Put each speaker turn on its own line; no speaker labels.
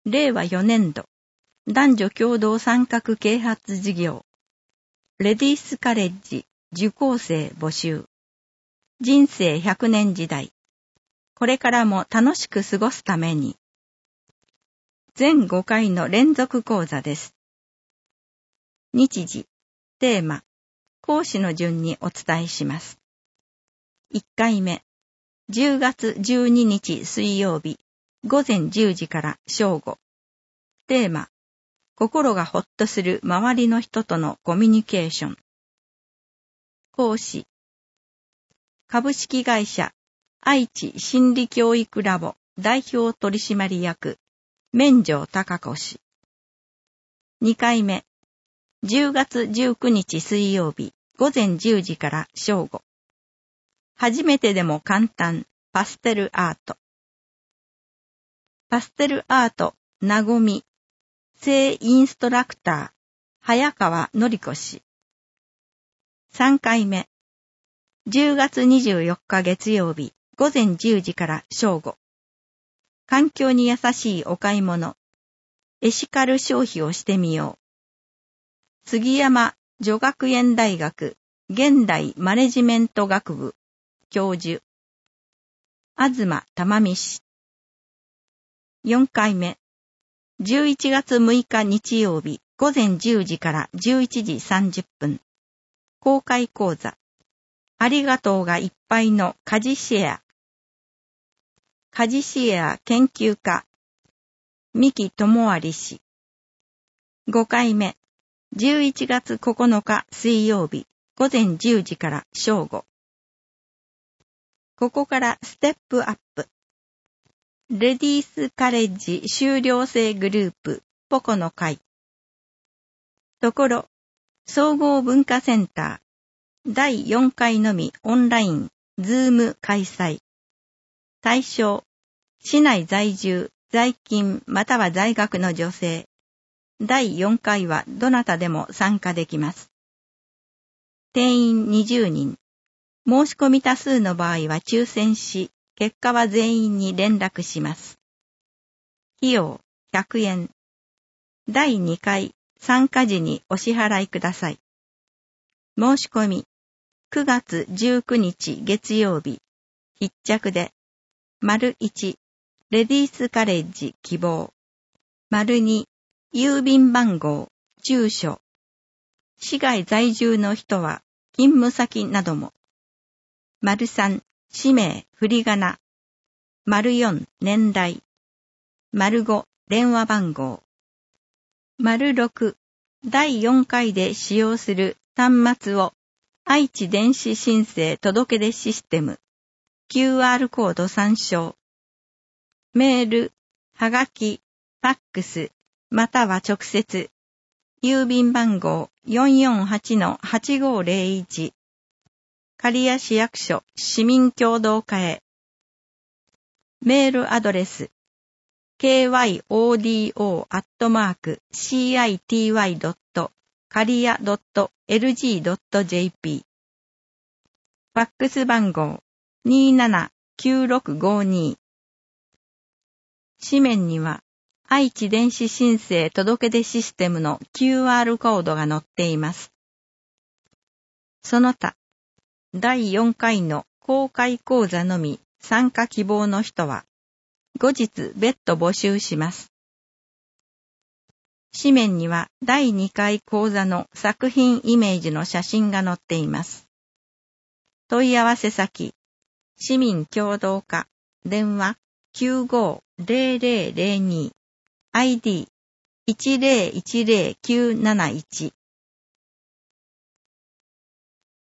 令和4年度、男女共同参画啓発事業、レディースカレッジ受講生募集。人生100年時代。これからも楽しく過ごすために。全5回の連続講座です。日時、テーマ、講師の順にお伝えします。1回目、10月12日水曜日、午前10時から正午。テーマ、心がほっとする周りの人とのコミュニケーション。講師、株式会社愛知心理教育ラボ代表取締役、免城貴子氏。2回目、10月19日水曜日、午前10時から正午。初めてでも簡単、パステルアート。パステルアート、なごみ、正インストラクター、早川のりこ氏。3回目、10月24日月曜日、午前10時から正午。環境に優しいお買い物、エシカル消費をしてみよう。杉山女学園大学現代マネジメント学部教授、東珠美氏。4回目、11月6日日曜日、午前10時から11時30分。公開講座。ありがとうがいっぱいの家事シェア。家事シェア研究家、三木智有氏。5回目、11月9日水曜日、午前10時から正午。ここからステップアップ。レディースカレッジ修了生グループポコの会。ところ、総合文化センター第4回のみオンラインズーム開催。対象、市内在住、在勤または在学の女性。第4回はどなたでも参加できます。定員20人。申し込み多数の場合は抽選し、結果は全員に連絡します。費用100円。第2回参加時にお支払いください。申し込み9月19日月曜日。必着で、1、レディースカレッジ希望。2、郵便番号、住所。市外在住の人は勤務先なども。3、氏名、振り仮名。4、年代。5、電話番号。6、第4回で使用する端末を愛知電子申請届出システム QR コード参照。メール、はがき、ファックス、または直接。郵便番号 448-8501。刈谷市役所市民協同課へ。メールアドレス kyodo@city.caria.lg.jp。 ファックス番号 279652。 紙面には愛知電子申請届出システムの QR コードが載っています。その他、第4回の公開講座のみ参加希望の人は、後日別途募集します。紙面には第2回講座の作品イメージの写真が載っています。問い合わせ先、市民協同課、電話 95-0002、ID 1010971。